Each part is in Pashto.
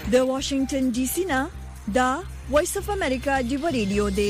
د واشنگټن ډي سي نه دا وایس اف امریکا دی ریډیو دی.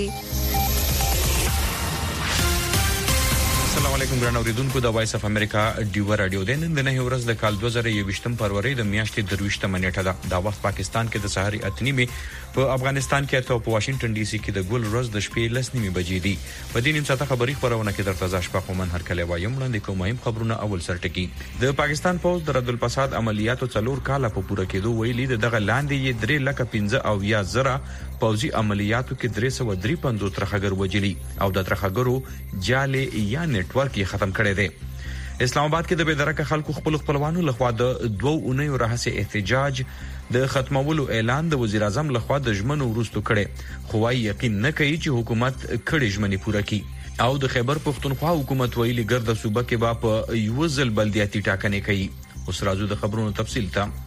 السلام علیکم ګران اوریدونکو، د وایس اف امریکا ډیو رادیو د نن د نه ورځ د کال 2023 فروری د میاشتې 23 نیټه ده. دا وخت پاکستان کې د سحر 8:30 په افغانستان کې او په واشنگټن ډي سي کې د ګل ورځ د شپې 10:30 بجې دي. په دې نیم ساعته خبري خبرونه کې درته ځاشپا کومن هر کله وایم وړاندې کوم مهم خبرونه. اول سرټکی د پاکستان پوز د رد الفساد عملیاتو 4 کاله په پوره کېدو ویلي دغه لاندې 3,15 او یا زره پوزي عملیاتو کې 353 ترخګر وجلی او د ترخګرو جالي یا نتورک یې ختم کړی دی. اسلام آباد کې د بېدرکه خلکو خپلوانو لخوا د 2 اونیو راهسي احتجاج د ختمولو اعلان د وزیر اعظم لخوا د ژمنو وروستو کړي، خو وايي یقین نه کوي چې حکومت کړي ژمنې پوره کړي. او د خیبر پختونخوا حکومت ویلي ګرد صوبه کې با په یو ځل بلدیاتي ټاکنې کوي. اوس راځو د خبرونو تفصیل ته.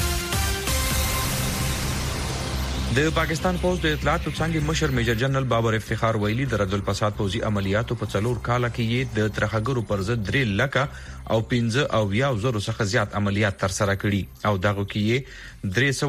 د پاکستان پوز د اطلاعاتو څنګه مشر میجر جنرال بابر افتخار ویلي د رد الفساد پوزي عملیاتو په 4 کاله کې یې د ترخګرو پر ضد 3 لکه او 15 او یا زرو څخه زیات عملیات تر سره کړي او دغه کې یې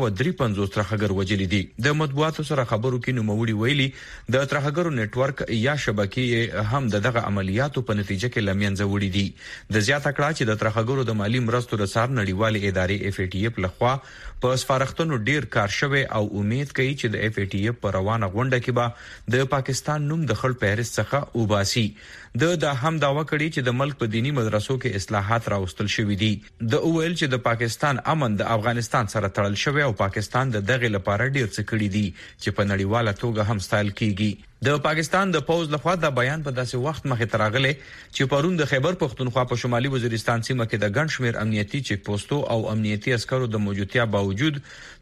353 ترخګر وجلي دي. د مطبوعاتو سره خبرو کې نوموړي ویلي د ترخګرو نتورک یا شبکې هم دغه عملیاتو په نتیجه کې لمنځه وړي دي. د زیاته کړه چې د ترخګرو د مالی مرستو رسار نړیوالې ادارې اف ای ټی اف لخوا په سفارښتونو ډیر کار شوی او امید کوي چې د اف ای ټی اف په روانه غونډه کې به د پاکستان نوم د خړ فهرست څخه وباسي. د هم داوا کړی چې د ملک په دینی مدرسو کې اصلاحات راوستل شوې دي. د اویل چې د پاکستان امن د افغانستان سره تړل شوی او پاکستان د دغه لپاره ډیر څه کړی دي چې په نړیواله توګه هم ستایل کیږي. د پاکستان د پوز لخوا دا بیان په داسې وخت مخې تراغله چې پرون د خیبر پختونخوا په شمالي وزیرستان سیمه کې د ګڼ شمیر امنیتي چیک پوسټو او امنیتي عسکرو د موجودیت باوجود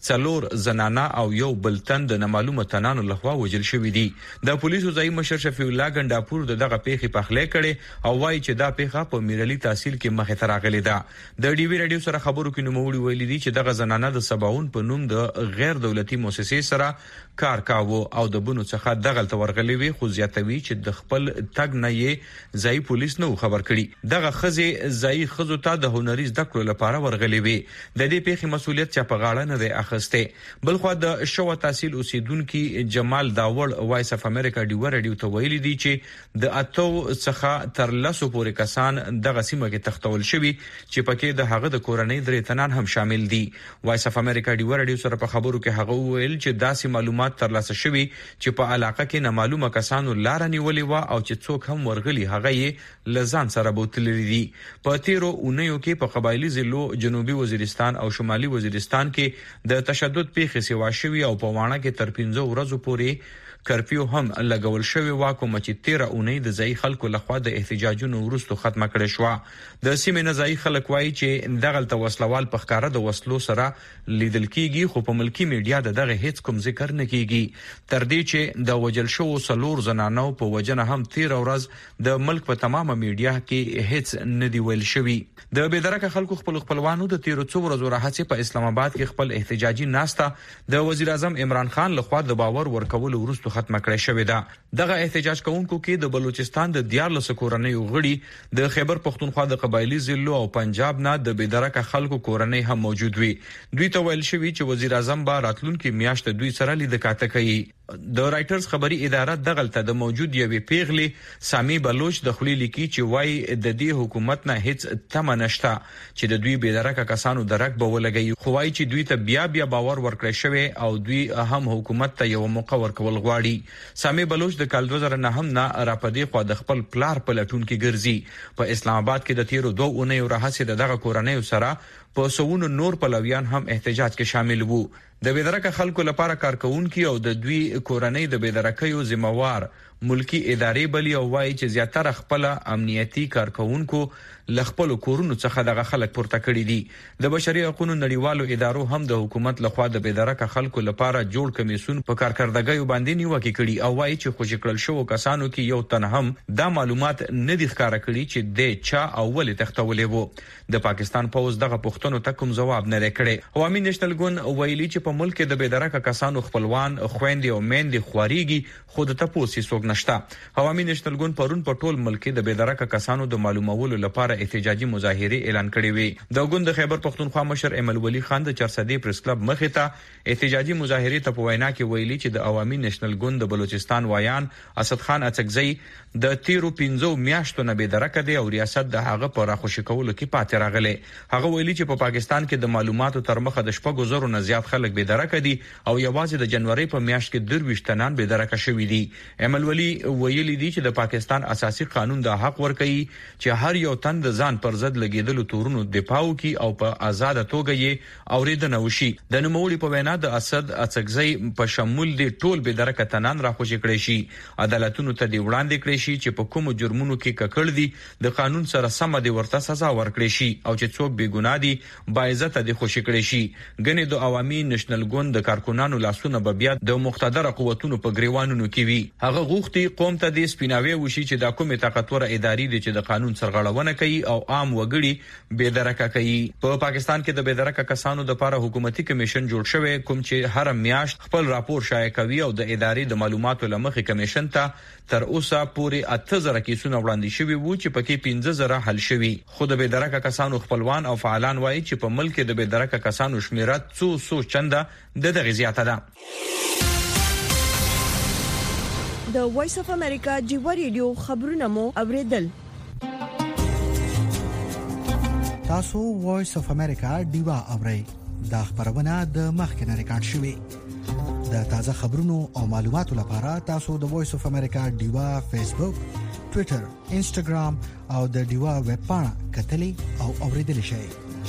4 زنانه او یو بلتن د نامعلومه تنانو لخوا وجل شوې دي. د پولیسو ځای مشر شفیع الله ګنداپور دغه پیښې پخلې کړي او وايي چې دا پیښه په میرلی تحصیل کې مخې تراغله ده. د ډي وی رادیو سره خبرو کې نوموړي ویلي دي چې دغه زنانه د سباون په نوم د غیر دولتي مؤسسې سره کار کاوه او د بونو څخه دغه ورغلي وي، خو زیاتوي چې د خپل تګ نه یې ځای پولیس نو خبر کړي. دغه خزه ځای خزو ته د هنري زده کړو لپاره ورغلي وي. د دې پیښې مسولیت چې په غاړه نه دی اخسته. بلخو د شو تحصیل اوسیدونکو جمال داوړ وایس اف امریکا ډیو رادیو ته ویلي دي چې د اتو څخه تر لاسو پورې کسان دغه سیمه کې تختول شوی چې پکې د هغه د کورنۍ درې تنان هم شامل دي. وایس اف امریکا ډیو رادیو سره په خبرو کې هغه ویل چې داسې معلومات تر لاسه شوی چې په علاقه کې نامعلومه کسانو لار نیولې و او چې څوک هم ورغلي هغه یې لزان سره بوتلې دي. په تیرو اونیو کې په قبایلی ضلعو جنوبي وزیرستان او شمالي وزیرستان کې د تشدد پیښې سیوا شوی او په وانه کې تر 15 ورځې پورې کرفیو هم لګول شوی واکو چې 13 اونۍ د ځای خلکو لخوا د احتجاجونو وروسته ختمه کړې شو. د سیمې نزای خلک وایي چې دغه توسلوال په ښکارا د وسلو سره لیدل کیږي، خو په ملکی میډیا دغه هیڅ کوم ذکر نه کیږي. تر دې چې د وجل شو 4 زنانو په وجنه هم 13 ورځ د ملک په تمامه میډیا کې هیڅ نه دی ویل شوی. د بېدرکه خلکو خپلوانو د 13 ورځو راهڅه په اسلام آباد کې خپل احتجاجي ناسته د وزیر اعظم عمران خان لخوا د باور ورکول وروسته ختمه کړې شوې ده. دغه احتجاج کوونکو کې د بلوچستان د 14 کورنۍ غړي، د خیبر پختونخوا د قبایلی ضلعو او پنجاب نه د بېدرکه خلکو کورنۍ هم موجود وي. دوی ته ویل شوی چې وزیر اعظم به راتلونکي میاشت دوی سره لیدکاته کوي. د رائټرز خبري اداره دغلته د موجود یوې پیغلې سامي بلوچ د خلی لیکي چې وای د دې حکومت نه هیڅ تمه نشته چې د دوی بېدرکه کسانو درک به ولګي، خو وای چې دوی ته بیا باور ورکړی شوی او دوی هم حکومت ته یو موقع ورکول غواړي. سامي بلوچ د کال 2009 نه راپدې خو د خپل پلار په لټون کې ګرځي. په اسلام آباد کې د تیرو 2 اونیو راهڅه دغه کورنۍ سره په سوونو نور پلویان هم احتجاج کې شامل وو. د بېدرکه خلکو لپاره کارکونکو او د دوی کورنۍ د بېدرکیو ذمہوار ملکی ادارې بلی او وایي چې زیاتره خپل امنیتي کارکونکو لخپل کورونو څخه دغه خلک پورته کړی دي. د بشري حقوقو نړیوالو ادارو هم د حکومت لخوا د بېدرکه خلکو لپاره جوړ کمیسون په کارکردګۍ باندې نیوکه کړي او وایي چې خوشی کړل شو کسانو کې یو تن هم دا معلومات نه دي ښکارا کړي چې د چا اول تختولې وو. د پاکستان پوز دغه پښتنو ته کوم جواب نه لري. عوامي نېشنل ګوند ویلي چې په ملک د بېدرکه کسانو خپلوان خويندې او میندې خواريږي، خود ته پوسې څوک نشته. عوامي نېشنل ګوند پرون په ټول ملک د بېدرکه کسانو د معلومولو لپاره احتجاجي مظاهره اعلان کړې وي. د ګوند د خیبر پختونخوا مشر ایمل ولی خان د چرسدي پریس کلب مخې ته احتجاجي مظاهره ته په وینا کې ویلي چې د عوامي نېشنل ګوند د بلوچستان وایان اسد خان اڅکزی د تیرو 15 میاشتو نه بېدرکه دی او ریاست د هغه پر راخوشي کولو کې پاتې راغلی. هغه ویلي چې په پاکستان کې د معلوماتو تر مخه د 4,000 نه زیات خلک بېدرکه دي او یوازې د جنوري په میاشت کې 23 تنان بېدرکه شوي دي. ایمل ولی ویلي دي چې د پاکستان اساسي قانون د حق ورکوي چې هر یو تن د ځان پر ضد لګیدلو تورونو دفاع وکړي او په آزاد توګه یې اوریدنه وشي. د نوموړي په وینا د اسد اڅکزی په شمول دي ټول بېدرکه تنان راخوشي کړي شي. عدالتونو ته دی وړاندې کړي شي چې په کومو جرمونو کې ککړ دي د قانون سره سم دي ورته سزا ورکړي شي او چې څوک بې ګناه دي باعزت دي خوشي کړي شي. ګنې د عوامي نېشنل ګوند د کارکونانو لاسونه به بیا د مقتدر قوتونو په گریوانونو کې وي. هغه غوښتي قوم ته د سپیناوي وشي چې د کومه طاقتور ادارې دي چې د قانون سرغړونه کوي او عام وګړي بېدرکه کوي. په پاکستان کې د بېدرکه کسانو د لپاره حکومتي کمیشن جوړ شوی کوم چې هر میاشت خپل راپور شایع کوي او د ادارې د معلوماتو لمخې کمیشن ته تر اوسه پورې 8000 کیسونه وړاندې شوي وو چې پکې 15000 حل شوي. خو د بېدرکه کسانو خپلوان او فعالان وایي چې په ملک د بېدرکه کسانو شمیره څو چنده د دغه زیاته ده. د وایس اف امریکا جیو ریډیو خبرونه مو اوریدل. تاسو وایس اف امریکا دیوا اورئ. دا خبرونه د مخکنه ریکارډ شوې. د تازه خبرونو او معلوماتو لپاره تاسو د وایس اف امریکا دیوا فیسبوک، ټوئیټر، انسټاګرام او د دیوا ویب پاڼه کتلې او اوریدلې شئ.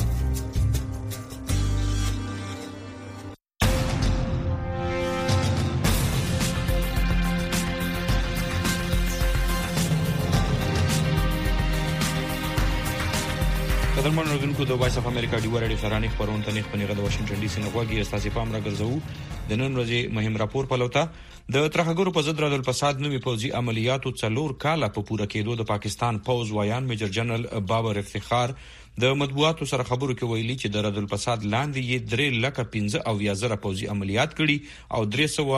قدرمن اوریدونکو د وایس اف امریکا دیوا رادیو سره خبرونه ته خپلې د واشنگټن ډي سي نه غواګي استاسي پام راګرځو. د نن ورځې مهم راپور پلوته د ترهګرو په ضد رادل فساد نومي پوځي عملیاتو 4 کاله په پوره کېدو د پاکستان پوز وایان میجر جنرال بابر افتخار د مطبوعاتو سره خبرو کې ویلي چې د رادل فساد لاندې یې 3,15,000 پوځي عملیات کړي او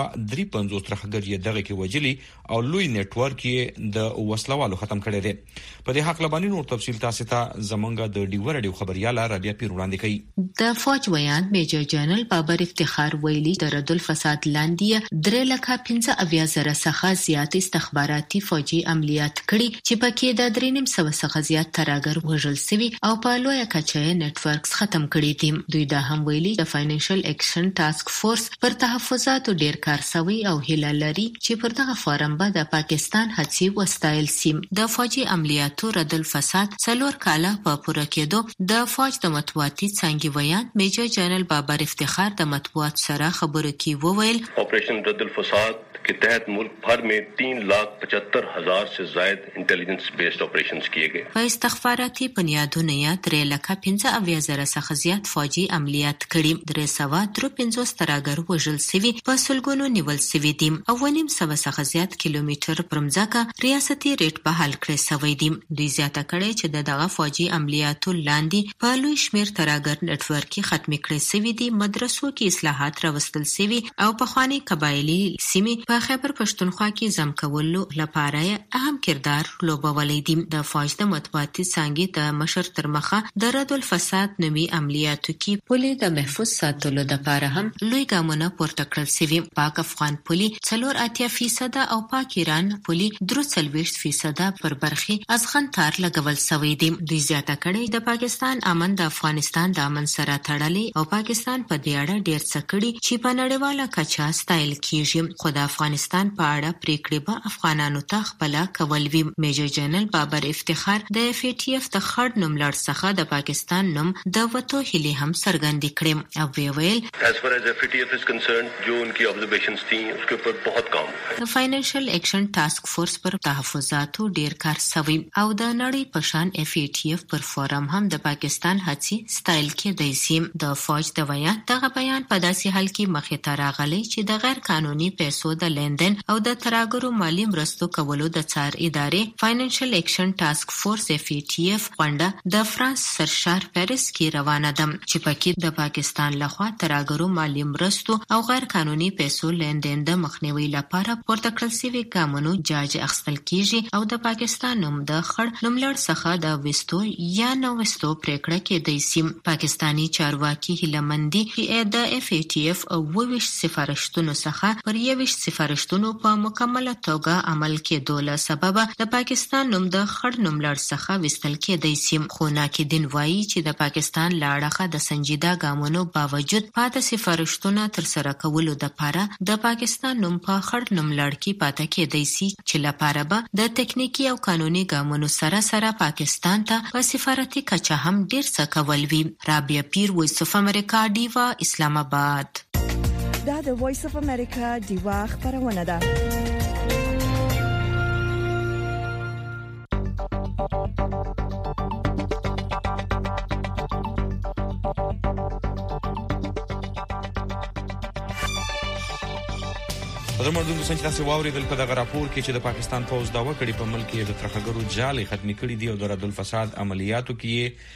353 ترهګر یې دغه کې وجلي او لوی نتورک یې د وسلوالو ختم کړي دي. په دې حق لباني نور تفصیل تاسو ته زمونږ د ډیو رادیو خبرياله رابعه پیر وړاندې کوي. د فوج ویان میجر جنرال بابر افتخار ویلي د رادل فساد لاندې 3,15,000 څخه زیات استخباراتي فوجي عملیات کړي چې پکې د 3,500 څخه زیات ترهګر وژل شوي او په لویه کچه نتورکس ختم کړي دي. دوی دا هم ویلي د فاینانشل اکشن ټاسک فورس پر تحفظاتو ډیر کار شوی او هیله لري چې پر دغه فارم به د پاکستان هڅې وستایل شي. د فوجي عملیاتو رادل فساد 4 کاله په پوره کېدو د فوج د مطبوعاتي څنګه ویان میجر جنرال بابر افتخار د مطبوعات سره خبرو کې وویل ऑपरेशन रद्दुल फसाद के तहत मुल्क भर में 3,75,000 से ज्यादा इंटेलिजेंस बेस्ड ऑपरेशंस किए गए. په استخباراتي بنیادونو یا 3,15,000 څخه زیات فوجي عملیات کړي. 353 ترهګر وژل شوي، په سلګونو نیول شوي دي او 1.5 څخه زیات کیلومتر پر مځکه ریاستي ریټ په حل کړی شوی دي. دوی زیاته کړي چې دغه فوجي عملیاتو لاندې په لوی شمیر ترهګر نتورک ختم کړي شوی دي. مدرسو کې اصلاحات راوستل شوي او په خواني قبایلی سیمې په خیبر پښتونخوا کې زم کولو لپاره اهم کردار لوبولی دي. د فوج د مطبوعاتي څنګه د مشر تر مخه د رادل فساد نومي عملیاتو کې پولیس د محفوظ ساتلو لپاره هم لوی ګامونه پورته کړل شوي. پاک افغان پولیس 4.8% او پاک ایران پولیس 3.4% پر برخي ازغن تار لګول شوی دي. دوی زیاته کړي د پاکستان امن د افغانستان د امن سره تړلې او پاکستان په دې اړه ډیر څه کړي چې په نړیواله کچه ستایل کیږي. خو د افغانستان په اړه پریکړې به افغانانو ته خپل کول وی. میجر جنرال بابر افتخار د FATF د خړ نوم لړ څخه د پاکستان نوم د وټو هلي هم څرګندې کړې او ویل as far as FATF is concerned جو उनकी observations थी उसके ऊपर बहुत काम हुआ. د فاینانشل اکشن ټاسک فورس پر تحفظاتو ډیر کار شوی او د نړۍ په شان FATF پر فورم هم د پاکستان هڅې ستایل کېدای شي. د فوج د بیان دغه بیان په داسې حال کې مخې ته راغلی چې د غیر قانوني پیسو د لیندن او د ترهګرو مالی مرستو کولو د څار ادارې فاینانشل اکشن ټاسک فورس FATF غونډه د فرانس فرانس سرشار پیرس کې روانه ده چې پکې د پاکستان لخوا ترهګرو مالی مرستو او غیر قانوني پیسو لیندین د مخنیوي لپاره پورته کړل شوي ګامونو جاج اخیستل کیږي او د پاکستان نوم د خړ نوملړ څخه د وستو یا نو وستو پریکړه کېدای شي. پاکستانی چارواکي هیلمندي د FATF او 22 سفارشتونو څخه پر 21 سفارشتونو په مکمله توګه عمل کېدو له سبب د پاکستان نوم د خړ نوملړ څخه وستل کېدای شي. خو ناقدین وایي چې د پاکستان لاړه د سنجیده ګامونو باوجود پاتې سفارشتونه تر سره کولو لپاره د پاکستان نوم په خړ نوملړ کې پاتې کېدای شي چې لپاره به د ټکنیکی او قانوني ګامونو سره پاکستان ته په سفارتي کچه هم ډیر څه کول وی. رابعه پیر، وایس اف امریکا، دیوا، اسلام آباد. دا د وایس اف امریکا دیوا خبرونه ده. زموږ د سنچ تاسو واوریدل په دغه راپور کې چې د پاکستان فوج داوا کړې په ملک کې د ترهګرو جالي ختمي کړي دي او د ردل فساد عملیاتو کې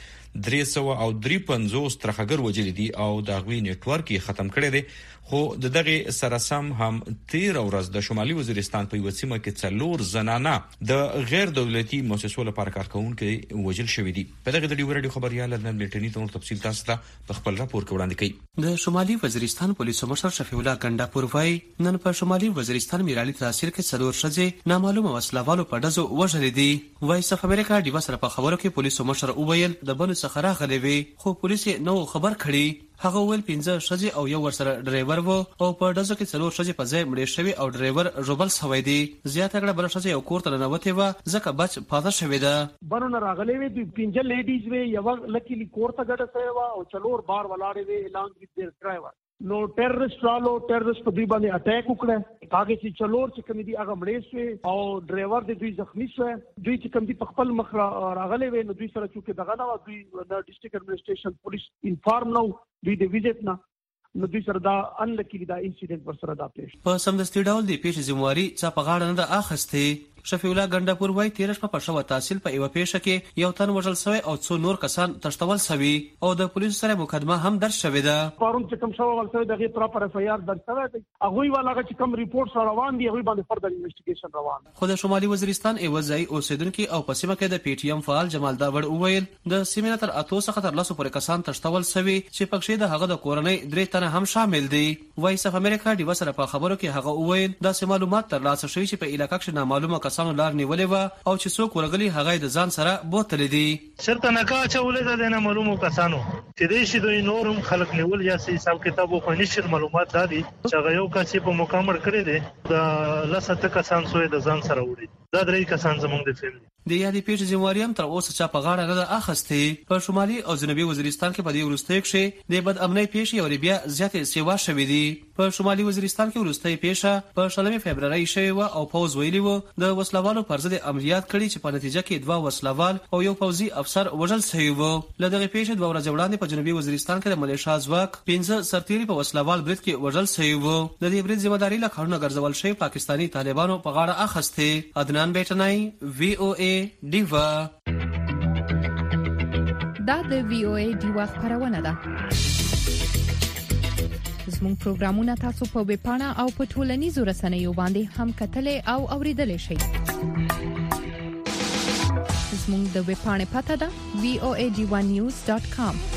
353 ترهګر وجل دي او د غوي نت ورک ختم کړي دي. خو د دغه سرسم هم 13 ورځ د شمالي وزیرستان په وسیمه کې 4 زنانه د غیر دولتي مؤسسو لپاره کارکونکو وجل شوې دي. په دغه د ډیورډي خبريال نن بلټنی ته تفصیل تاسو ته په خپل راپور کې وړاندې کړي. د شمالي وزیرستان پولیسو مشر شفیع الله ګنڈاپور وايي نن په شمالي وزیرستان میرالي تحصیل کې 4 شځې نامعلومه وسلوالو په ډزو وژلې دي. وایس اف امریکا ډیوا سره په خبرو کې پولیسو مشر وویل د بنو څخه راغلي وي خو پولیس نو خبر کړي. هغه ول 15 شځې او یو ورسره ډرایور وو او په ډزو کې 4 شځې په ځای مړې شوی او ډرایور روبل شوی دی. زیاته کړه بل شځې یو کور ته ننوتې و ځکه بچ پاده شوی ده. بنو نه راغلي وي 15 لیډیز وي یو لکیلی کور ته ګډه شوی و او 4 بار ولاړې وي اعلان کې دیر ډرایور نو ټیرریسټ رالو ټیرریسټ په دوی باندې اٹیک وکړه هغه چې 4 چې کوم دي هغه مړې شوی او ډرایور د دوی زخمی شوی. دوی چې کوم دي په خپل مخ راغلي وي نو دوی سره چې دغه نه دوی د ډیسټریکټ ایڈمنسټریشن پولیس انفارم نو دوی د ویزټ نه نو دوی سره دا انلکی دا انسیډنټ پر سره دا پیښ په سمدستي ډول دی پیښ ذمہواری چا په غاړه نه ده اخستې. شفیع الله ګنڈاپور وايي 13 په شوه تحصیل په ایو پیښه کې یو تن وژل شوی او 2 نور کسان تښتول شوی او د پولیسو سره مقدمه هم درج شوې ده. پرون چې کوم شوه ول شوی دغه پراپر اف ای آر درج شوی دی هغه ویل چې کوم ریپورت روان دي هغه باندې فردر انویسټیګیشن روان ده. خو د شمالي وزیرستان ایوځای اوسیدونکو او په سیمه کې د پی ټی ایم فعال جمال داوړ وویل د سیمه تر 8 څخه تر 10 پورې کسان تښتول شوی چې پکې د هغه د کورنۍ 3 تنه هم شامل دي. وایس اف امریکا ډیوا سره په خبرو کې هغه وویل دا سم معلومات تر لاسه شوی چې په علاقې کې نامعلومه کسانو لار نیولې او چې څوک ورغلي هغه د ځان سره بوتل دي. شرط نه کا چولې ده نه معلومو کسانو چې دې شي دوی نورم خلق نیول یا سي حساب کتابو په نشر معلومات دادي چې غيو کسي په مکمل کړی دي د لسته کسان سوې د ځان سره وړي دا درې کسان زموږ د فیملی د یادې پیښې ذمہواری هم تر اوسه چا په غاړه نه ده اخستې. په شمالي او جنوبي وزیرستان کې په دې وروستۍ کې د بد امنۍ پیښې او بیا زیاتې سیوا شوې دي. په شمالي وزیرستان کې وروستۍ پیښه په 16 فبرवरी شوې و او پوز ویلي و د وسلوالو پر ضد عملیات کړي چې په نتیجه کې 2 وسلوال او یو پوځي افسر وژل شوی و. له دغه پیښې 2 ورځې وړاندې په جنوبي وزیرستان کې د ملیشیا ځواک 15 سرتیري په وسلوال برید کې وژل شوی و. د دې برید ذمہ داری له خړنه ګرځول شوی پاکستانی طالبانو په غاړه اخستې. عدنان بیٹنای VOA دیوا. دا د VOA دیوا خبرونه ده. زموږ پروګرامونه تاسو په ویب پاڼه او په ټولنیزو رسنیو باندې هم کتلې او اوریدلې شئ. زموږ د ویب پاڼې پته ده voadivanews.com.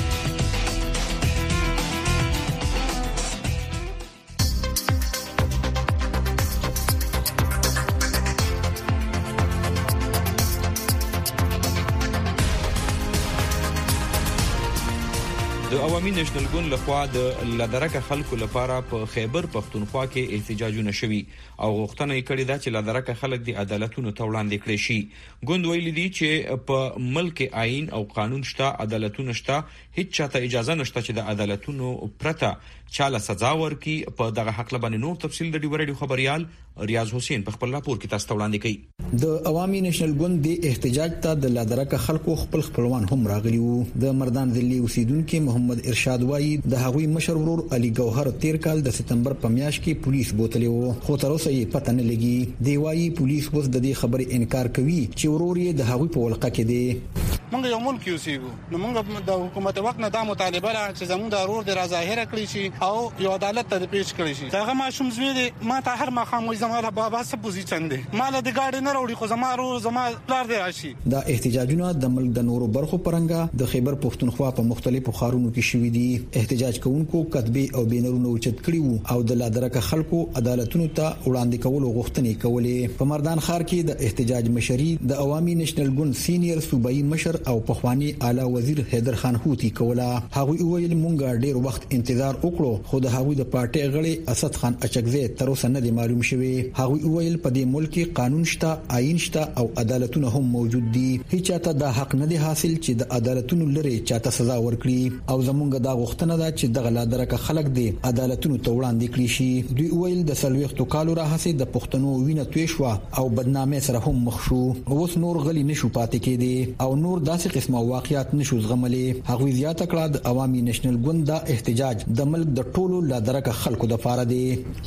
د عوامي نېشنل ګوند لخوا د لادرکه خلکو لپاره په خیبر پښتونخوا کې احتجاجونه شوي او غوښتنه یې کړې ده چې لادرکه خلک د عدالتونو ته وړاندې کړي شي. ګوند ویلي دي چې په ملک آئین او قانون شته، عدالتونه شته، هیڅ چاته اجازه نشته چې د عدالتونو پرته چاله سزا ورکړي. په دغه حق لبنې نور تفصیل د ډیورډي خبريال ریاض حسین په خپل راپور کې تاسو ته وړاندې کړي. د عوامي نېشنل ګوند د احتجاج ته د لادرکه خلکو خپل خپلوان هم راغلي وو. د مردان ذلی اوسیدونکو محمد ارشاد وایي د هغوی مشر ورور علي ګوهر تیر کال د سپتمبر په میاشت کې پولیس بوتلې وو خو تر اوسه یې پته نه لګي. دی وایي پولیس اوس د دې خبرې انکار کوي چې ورور یې د هغوی په ولقه کې دی. موږ یو ملک یوسیږو، نو موږ د حکومت وخت نه دا مطالبه را چې زموږ د ضرور د ظاهر کړی شي او یو عدالت ته پیش کړی شي. هغه ماشوم زوی دی، ما ته هر مخام وي زموږ بابا څه پوزیشن دی، مال د گاډي نه وروړي خو زموږ پلار دی راشي. دا احتجاجونه د ملک د نورو برخو پرنګا د خیبر پښتونخوا په مختلفو ښارونو کې شوي دي. احتجاج کوونکو کتبي او بینرونه اوچت کړي وو او د لادرکه خلکو عدالتونو ته وړاندې کولو غوښتنې کولې. په مردان ښار کې د احتجاج مشري د عوامي نېشنل ګوند سینیئر صوبایي مشر او پخوانی اعلی وزیر حیدر خان هوتی کوله. هغه ویل مونږه ډیر وخت انتظار وکړو خو د هغوی د پارټي غړي اسد خان اچکزی تر اوسه نه دی معلوم شوی. هغه ویل په دې ملک کې قانون شته، آئین شته او عدالتونه هم موجود دي. هیڅ چاته دا حق نه دی حاصل چې د عدالتونو لري چاته سزا ورکړي او زمونږ دا غوښتنه ده چې دغه لادرکه خلک دی عدالتونو ته وړاندې کړي شي. دوی ویل د سلويختو کالو راهسي د پښتنو وینه توی شو او بدنامي سره هم مخ شو. اوس نور غلي نشو پاتې کېدي او نور داسې قسمه واقعیات نشو زغملې. هغه زیاته کړه د عوامي نېشنل ګوند دا احتجاج د ملک د ټولو لادرکه خلکو د فاره دی.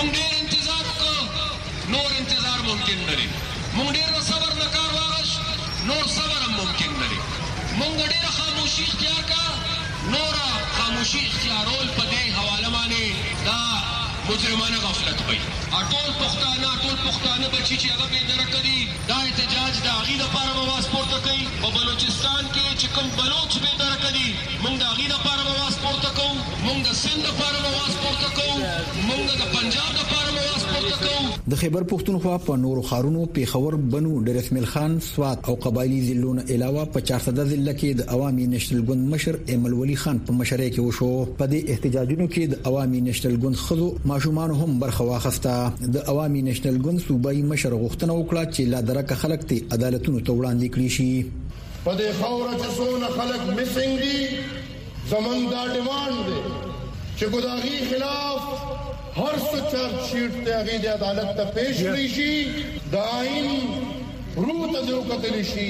نور انتظار ممکن نری، مونږ ډیر صبر نکار واغش، نور صبر هم ممکن نری. مونږ ډیر خاموشي اختیار کا، نور خاموشي اختیارول په دې حواله باندې دا مجرمانه غفلت وي. ټول پښتانه بچی چې هغه به درکړي دا احتجاج د اغې لپاره مواز پورته کوي. په بلوچستان کې چې کوم بلوچ به درکړي مونږ د اغې لپاره مواز پورته کوو، مونږ د سند لپاره مواز پورته کوو، مونږ د پنجاب لپاره مواز پورته کوو. د خیبر پښتونخوا په نورو ښارونو پیښور، بنو، ډیر اسماعیل خان، سوات او قبایلی ضلعونو علاوه په 400 ضلع کې د عوامي نېشنل ګوند مشر ایمل ولی خان په مشرۍ کې وشو. په دې احتجاجونو کې د عوامي نېشنل ګوند خزو ماشومان هم برخه واخیسته. د عوامي نېشنل ګوند صوبایي مشر غوښتنه وکړه چې لادرکه خلک ته عدالتونو ته وړاندې کړي شي. په دې خوره چې څونه خلک میسنګ دي زمونږ دا ډیماند دی چې ګداغي خلاف هر څه چارج شیټ ته هغه د عدالت ته پیش کړی شي، د آئین روح ته وکتل شي،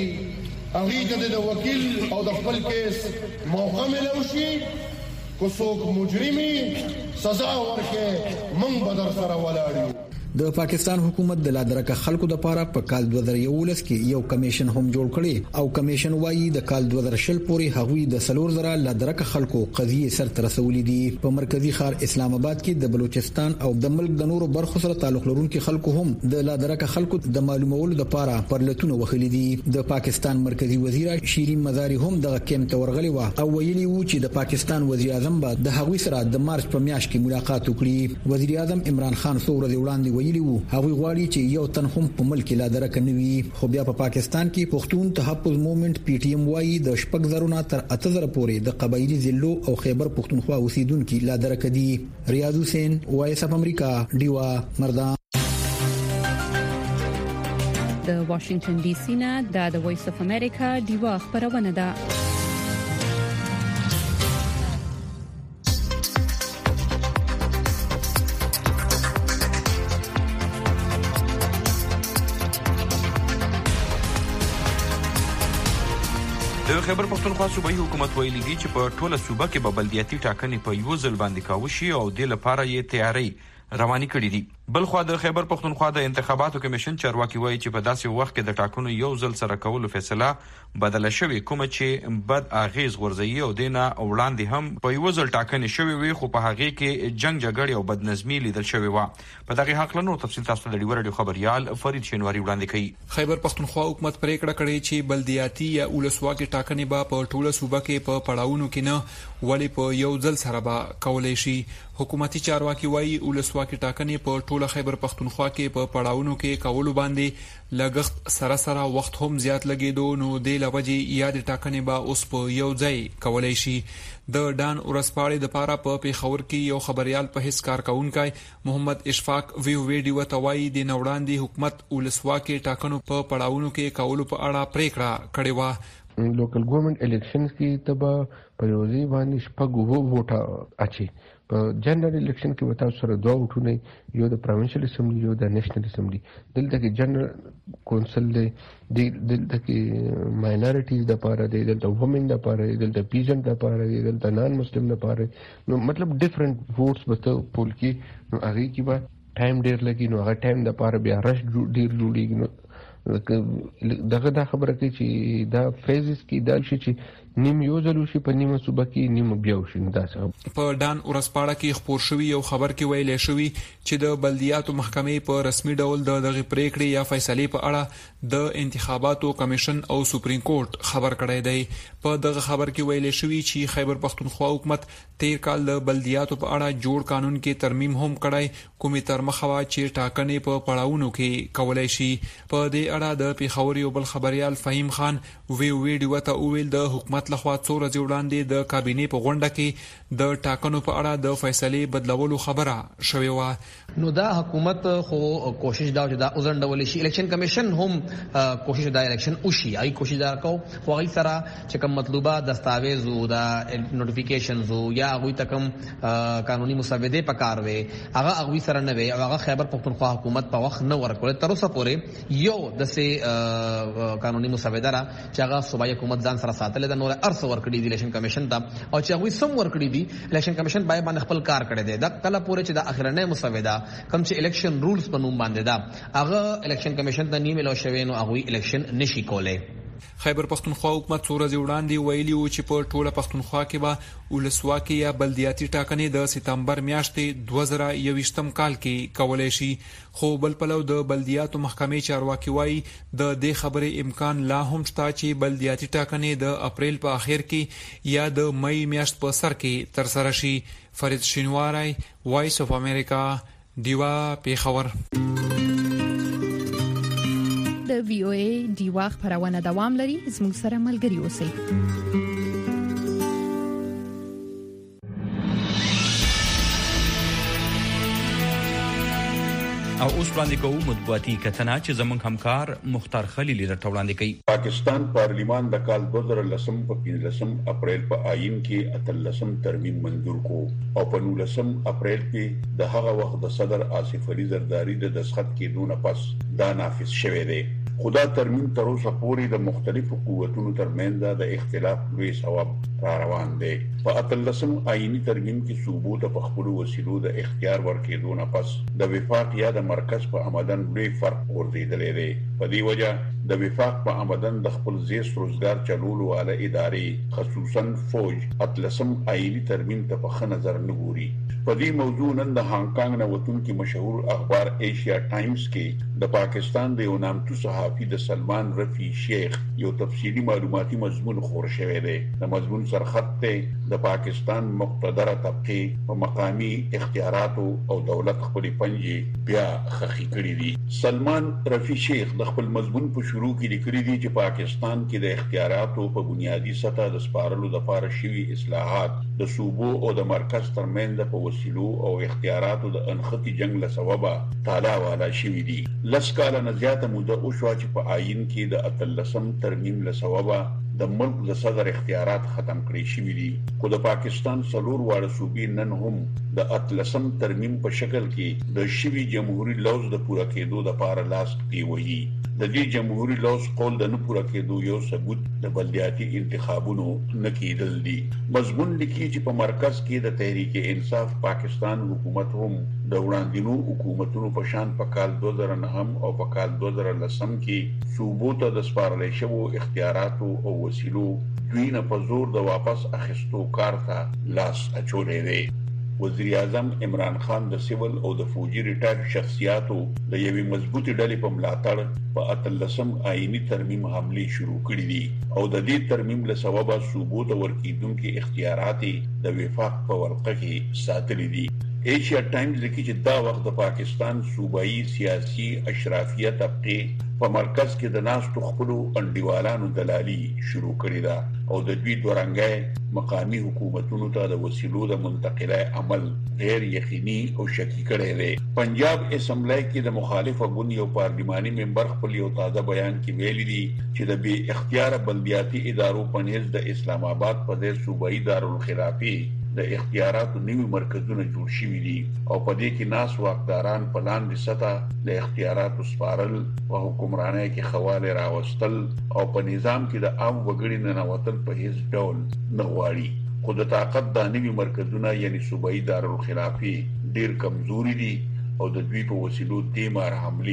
هغه د وکیل او د خپل کیس موقع ملو شي. کو څوک مجرمي سزا ورکړي موږ به در سره ولاړ یو. د پاکستان حکومت د لادرکه خلکو د لپاره په کال 2011 کې یو کمیشن هم جوړ کړي او کمیشن وايي د کال 2020 پورې هغوی د 4000 لادرکه خلکو قضیه سر ته رسولې دي. په مرکزی ښار اسلام آباد کې د بلوچستان او د ملک د نورو برخو سره تعلق لرونکي خلکو هم د لادرکه خلکو د معلومولو لپاره پرلتونه وخلې دي. د پاکستان مرکزی وزیر شیرین مزاری هم د کېم ته ورغلی و او ویلي و چې د پاکستان وزیر اعظم به د هغوی سره د مارچ په میاشت کې ملاقات وکړي. وزیر اعظم عمران خان څو ورځې وړاندې هغه غواړي چې یو تن هم په ملک لادرکه نوي. خو بیا په پاکستان کې پښتون تحفظ موومېنټ پی ټی ایم وايي د 6000 تر 8000 پورې د قبایلی ضلعو او خیبر پښتونخوا اوسیدونکو لادرکه دي. ریاض حسین، وایس اف امریکا، ډیوا، مردان. د واشنگټن ډي سي نه د وایس اف امریکا ډیوا خبرونه ده. د خیبر پښتونخوا صوبایي حکومت ویلي دي چې په ټوله صوبه کې به بلدیاتي ټاکنې په یو ځل باندې کاوه شي او د لپاره یې تیاری رواني کړې دي. بلخو د خیبر پښتونخوا د انتخاباتو کمیشن چارواکي وایي چې په داسې وخت کې د ټاکنو یو ځل سره کولو فیصله بدله شوې، کومه چې بد اغیز غورځي او دینه وړاندې هم په یو ځل ټاکنې شوې وي خو په هغه کې جنگ جګړې او بدنظمي لیدل شوې و. په دغه حق له نور تفصیل تاسو د ډیور رادیو خبريال فرید شینواری وړاندې کوي. خیبر پښتونخوا حکومت پریکړه کړې چې بلدیاتي یا ولسواکي ټاکنې به په ټوله صوبه کې په پړاوونو کې نه ولی په یو ځل سره به کولای شي. حکومتي چارواکي وایي ولسواکي ټاکنې په ټوله خیبر پښتونخوا کې په پړاوونو کې کولو باندې لګښت سره وخت هم زیات لګیدو، نو د لوجي یاد ټاکنې به اوس په یو ځای کولای شي. د ډان ورسپاړې د پاره په پیښور کې یو خبريال په هیڅ کارکونکو محمد اشفاق ویډیو توای د نوړاندې حکومت ولسواکي ټاکنو په پړاوونو کې کولو په اړه پریکړه کړې و. لوکل ګورنمنت الیکشنز کې تبه پروزي باندې شپږ ووټه اچي. په جنرال الیکشن کې وتا سره دوه وټونه، یو د پروینشل اسمبلی یو د نېشنل اسمبلی. دلته کې جنرال کونسل دی، دلته کې ماینورټیز د پاره دی، دلته وومن د پاره دی، دلته پیجنټ د پاره دی، دلته نان مسلم د پاره. نو مطلب ډیفرنٹ ووټس به ته پول کې، نو هغه کې به ټایم ډیر لګي، نو هغه ټایم د پاره بیا رش ډیر جوړیږي. نو دغه دا خبره کوي چې دا فیزز کې دا شي چې نیم یو ځل شي په نیمه صوبه کې نیمه بیا شي. دا څه په ډان ورسپاړه کې خبر شوی یو خبر کې ویل شوی چې د بلدیاتو محکمې په رسمي ډول دغه پریکړې یا فیصلې په اړه د انتخاباتو کمیشن او سپریم کورټ خبر کړی دی. په دغه خبر کې ویل شوی چې خیبر پختونخوا حکومت 13 کال د بلدیاتو په اړه جوړ قانون کې ترمیم هم کړی، کومې تر مخه چې ټاکنې په پړاوونو کې کولای شي. په دې اړه د پیښور یو بل خبريال فهیم خان ویډیو ته ویل د حکومت لخوا څو ورځې وړاندې د کابینې په غونډه کې د ټاکنو په اړه د فیصلې بدلولو خبره شوې و. نو دا حکومت خو کوشش دا چې دا وزندول شي، الیکشن کمیشن هم کوشش دا الیکشن وشي، ای کوشش دا کو خو غي سره چې کوم مطلوبه دستاویز او دا نوټیفیکیشنز یا غوي تکم قانوني مسوده پکار وي هغه غوي سره نه وي او هغه خیبر پختونخوا حکومت په وخت نه ورکول. تر اوسه پورې یو د سه قانوني مسوده را چې هغه صوبایي حکومت ځان سره ساتل د نور ارث ورکړي دی الیکشن کمیشن ته او چې هغه سم ورکړي دی الیکشن کمیشن باندې خپل کار کړی دی. دا کله پورې چې د اخرنه مسوده کوم چې الیکشن رولز په نوم باندې دا هغه الیکشن کمیشن ته نیمه لو شوی نو هغه الیکشن نشي کولای. خیبر پختونخوا حکومت څو ورځې وړاندې ویلي و چې په ټوله پختونخوا کې به ولسواکي یا بلدیاتي ټاکنې د سپتمبر میاشتې 2021 کال کې کولای شي. خو بل پلو د بلدیاتو محکمې چارواکي وایي د دې خبرې امکان لا هم شته چې بلدیاتي ټاکنې د اپریل په اخر کې یا د مې میاشت په سر کې تر سره شي. فرید شینواری، وایس اف امریکا، دیوا پیښور. د وی او ای دیوا خبرونه دوام لري، زموږ سره ملګري اوسئ. او اوس وړاندې کوو مطبوعاتي کتنه چې زموږ همکار مختار خلیل راته وړاندې کوي. پاکستان پارلیمان د کال 2010 په 15 اپریل په آئین کې 18 ترمیم منظور کو او په 19 اپریل کې د هغه وخت د صدر آصف علي زرداری د دستخط کېدو نه پس دا نافذ شوی دی. خدا ترمیم تر اوسه پورې د مختلفو قوتونو ترمنځ د اختلاف لوی سبب را روان دی. په 18 آئینی ترمیم کې صوبو ته په خپل وسیلو د اختیار ورکېدو نه پس د وفاق یا د مرکز په آمدن لوی فرق ورزیدلی دی. په دې وجه د وفاق په آمدن د خپل زیست روزګار چلولو والا ادارې خصوصا فوج 18 آئینی ترمیم ته په ښه نظر نه ګوري. په دې موضوع نن د هانګ کانګ نه وتونکي مشهور اخبار ایشیا ټایمز کې د پاکستان د یو نامتو صحافي د سلمان رفیع شیخ یو تفصیلی معلوماتي مضمون خور شوی دی. د مضمون سرخط ته د پاکستان مقتدره طبقه په مقامی اختیاراتو او دولت خپل پنجې بیا خخي کړی دي. سلمان رفیع شیخ د خپل مضمون په شروع کې لیکلي دي چې پاکستان کې د اختیاراتو په بنیادی سطح د سپارلو لپاره شوي اصلاحات د صوبو او د مرکز ترمنځ په وسیلو او اختیاراتو د انختی جنگ له سببه تالا والا شوي دي. لس کاله نه زیاته موده وشوه چې په آئین کې د 18 ترمیم له سببه د ملک د صدر اختیارات ختم کړی شوي دي. خو د پاکستان څلور واړه صوبې نن هم د 18 ترمیم په شکل کې د شوي جمهوریت لوز د پوره کېدو لپاره لاس کې وایي. د دې جمهوریت لوز قول د نه پوره کېدو یو ثبوت د بلدیاتي انتخابونو نه کېدل دي. مضمون لیکي چې په مرکز کې د تحریک انصاف پاکستان حکومت هم د وړاندینو حکومتونو په شان په کال 2009 او په کال 2010 کې صوبو ته د سپارل شوو اختیاراتو او وسیلو دوی نه په زور د واپس اخیستو کار ته لاس اچولی دی. وزیر اعظم عمران خان د سیول او د فوجي ریټایر شخصیاتو د یوې مضبوطې ډلې په ملاتړ په 18 آئینی ترمیم حملې شروع کړې دي او د دې ترمیم له سببه صوبو ته ورکېدونکي اختیارات د وفاق په ورقه کې ساتلي دي. ایشیا ټایمز لیکي چې دا وخت د پاکستان صوبایي سیاسي اشرافیه طبقه په مرکز کې د ناستو خپلو انډیوالانو دلالي شروع کړې ده او د دوی دورانګای مقامی حکومتونو ته د وسیلو د منتقله عمل غیر یقیني او شکی کړی دی. پنجاب اسمبلی کې د مخالفه ګوند یو پارلیماني ممبر خپل یو تازه بیان کې ویلي دي چې د بې اختیار بلدیاتي ادارو په نیز د اسلام آباد په ځای صوبایي دارالخلافه د اختیاراتو نوي مرکزونه جوړ شوي دي او په دې کې ناس واکداران په لاندې سطح د اختیاراتو سپارل په حکمرانۍ کې خواله راوستل او په نظام کې د عام وګړي ننوتل په هیڅ ډول نه غواړي. خو د طاقت د نوي مرکزونه یعنی صوبایي دارالخلافه ډیر کمزوري دي او د دوی په وسیلو دې مار حملې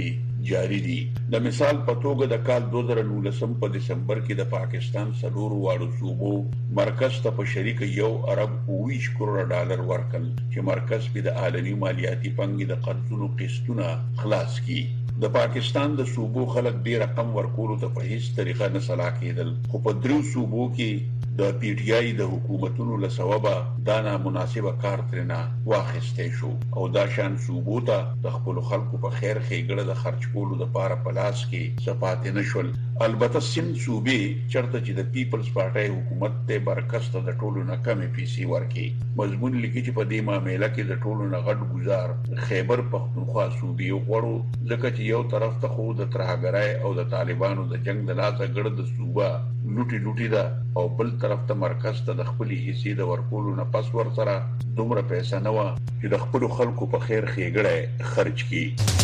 جاری دي. د مثال په توګه د کال 2019 په دسمبر کې د پاکستان څلور واړو صوبو مرکز ته په شریک $1 ارب $20 کروڑ ورکړل چې مرکز په د عالمي مالیاتي پنګي د قرضونو قسطونه خلاص کړي. د پاکستان د صوبو خلک ډیر رقم ورکولو ته په هیڅ طریقه نه صلاح کېدل، خو په درو صوبو کې د پی ټی آی د حکومتونو له سببه دا نامناسبه کار ترنه واخیستې شو او دا شان صوبو ته د خپل خلکو په خیر ښېګړه د خرج کولو لپاره په لاس کې صفات نشول. البته سند صوبې چرته چې د پیپلز پارټي حکومت ته برکسته د ټولو نه کمې پیسې ورکړي. مضمون لیکي چې په دې معاملې کې د ټولو نه غټ گزار خیبر پختونخوا صوبې وړو، ځکه چې یو طرف ته خو د ترهګرای او د طالبانو د جنگ د لاسه ګړه د صوبه لوټي ده او بل طرف ته مرکز ته د خپل حصے د ورکولو نه پس ور سره دومره پیسې نه و چې د خپل خلکو په خیر ښېګړه خرج کړي.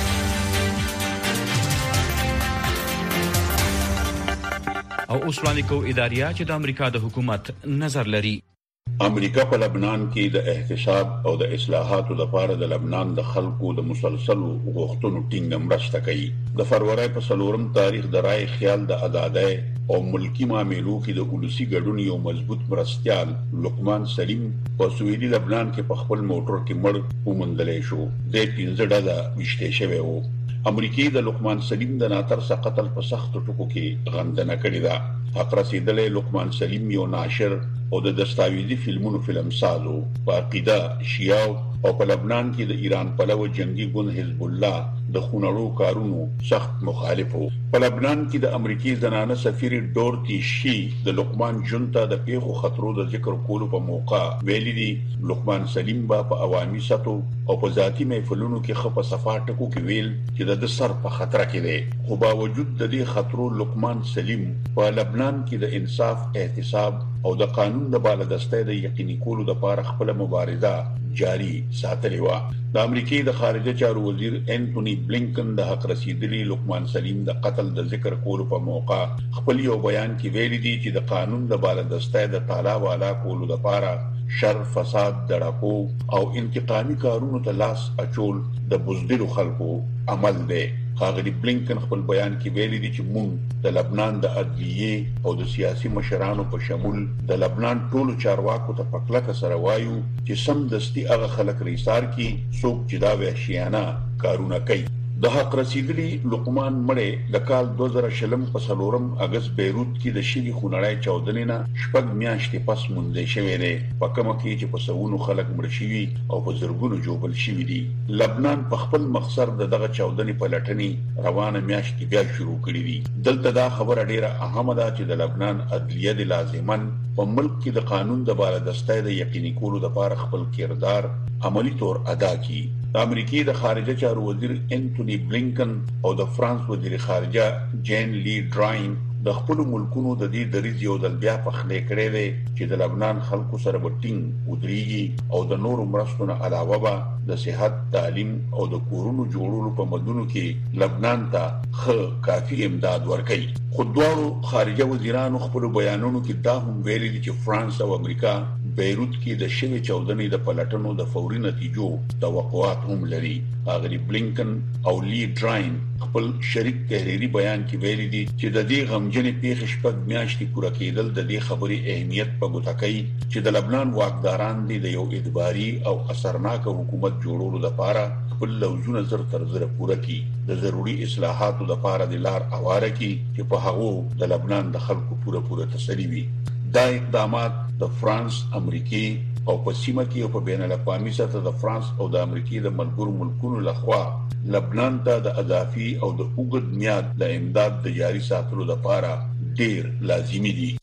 او اوس وړاندې کو اداریه چې د امریکا د حکومت نظر لري. امریکا په لبنان کې د احتساب او د اصلاحاتو لپاره د لبنان د خلکو د مسلسلو غوښتنو ټینګه مرسته کوي. د فروری په 4 تاریخ د رای خیال د آزادۍ او ملکی معاملو کې د ولسی ګډون یو مضبوط مرستيال لقمان سلیم په سویلي لبنان کې په خپل موټر کې مړ ومندل شو. د 15 ډزه وشته شوی وو. امریکای د لقمان سلیم د ناترسه قتل په سخت ټکو کې غندنه کړې ده. حق رسیدلې لقمان سلیم یو ناشر او د دستاویزي فلمونو فلمسازو په عقیده شیعه او په لبنان کې د ایران پلوه جنگي ګوند حزب الله د خونړو کارونو سخت مخالف وو. په لبنان کې د امریکای زنانه سفیر ډورتی شي د لقمان جونتا د پیښو خطرو د ذکر کولو په موقع ویلي دي لقمان سلیم په عوامي سطح او په ذاتی محفلونو کې خپه صفات ټکو کې ویل چې د سر په خطر کې دی. خو باوجود د دې خطرو لقمان سلیم په لبنان کې د انصاف، احتساب او د قانون د بالادستۍ د یقیني کولو لپاره خپل مبارزه جاری ساتلی و. د امریکای د خارجه چارو وزیر انټونی بلینکن د حق رسیدلی لقمان سلیم د قتل د ذکر کولو په موقع خپل یو بیان کې ویلي دي چې د قانون د بالادستۍ د تعالی والا کولو لپاره شر، فساد، دړاکو او انتقامي کارونو ته لاس اچول د بزدلو خلکو عمل دی. ښاغلي بلینکن خپل بیان کې ویلي دي چې موږ د لبنان د عدلیې او د سیاسي مشرانو په شمول د لبنان ټولو چارواکو ته په کلکه سره وایو چې سم دستي هغه خلک ریسار کی څوک چې دا وحشیانه کارونه کوي. د حق رسیدلی لقمان مړی د کال 2020 په 4 اگست بیروت کې د شګي خونړای چاودنې نه شپږ میاشتې پس موندل شوی دی، په کومه کې چې په سونو خلک مړ شوي او په زرګونو جوړل شوي دي. لبنان په خپل مقصد دغه چاودنې په لټنې روانه میاشت کې بیا شروع کړې دي. دلته دا خبره ډیره اهمه ده چې د لبنان عدلیه د لازمان په ملک کې د قانون د بالادستۍ د یقیني کولو لپاره خپل کردار عملی طور ادا کړي. د امریکای د خارجه چارو وزیر انټونی بلینکن او د فرانس وزیر خارجه جین لی ډراین د خپل ملکونو د دې دریځ یو ځل بیا په خله کړی دی چې د لبنان خلکو سره وټینګ ودرېږي او د نورو مرستو نه علاوه به د صحت، تعلیم او د کورونو جوړولو په مدونو کې لبنان ته کافي امداد ورکړي. خو دواړو خارجه وزیرانو خپل بیانونو کې دا هم ویلي دي چې فرانس او امریکا بیروت کې د شوی چاودنې د پلټنو د فوري نتیجو توقعات هم لري. ښاغلي بلینکن او لی ډراین خپل شریک تحریری بیان کې ویلي دي چې د دې غمجنې پیښې شپږ میاشتې پوره کېدل د دې خبرې اهمیت په ګوته کوي چې د لبنان واکداران دي د یو ادباري او اثرناک حکومت جوړولو لپاره خپل لوزونه زر تر زر پوره کړي، د ضروري اصلاحاتو لپاره د لار اواره کړي چې په هغه د لبنان د خلکو پوره تسلی وي. دا اقدامات د فرانس، امریکای او په سیمه کې او په بین الاقوامي سطح د فرانس او د امریکای د ملګرو ملکونو لخوا لبنان ته د اضافي او د اوږد میاد د امداد د جاري ساتلو لپاره ډیر لازمي دي.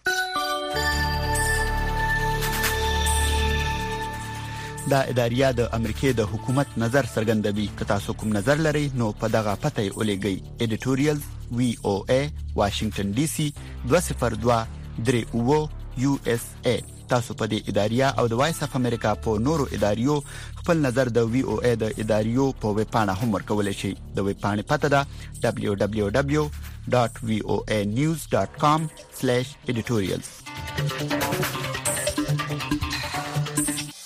دا اداریه د امریکای د حکومت نظر څرګندوي. که تاسو کوم نظر لرئ نو په دغه پته یې ولېږئ. ایډیټوریال VOA واشنگټن ډي سي 202 USA. تاسو په دې اداریه او د وایس اف امریکا په نورو اداریو خپل نظر د VOA د اداریو په ویب پاڼه هم ورکولای شئ. د ویب پاڼې پته ده www.voanews.com/editorials.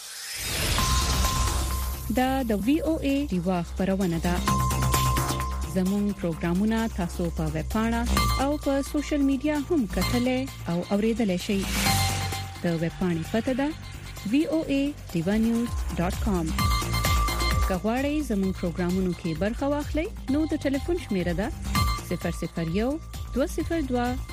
دا د VOA ریوا خبرونه ده. زموږ پروګرامونه تاسو په ویب پاڼه او په سوشل میډیا هم کتلای او اوریدلای شئ. د ویب پاڼې پته ده voa.divanews.com. کغواړئ زموږ پروګرامونو کې برخه واخلئ نو د ټلیفون شمیره ده 001 202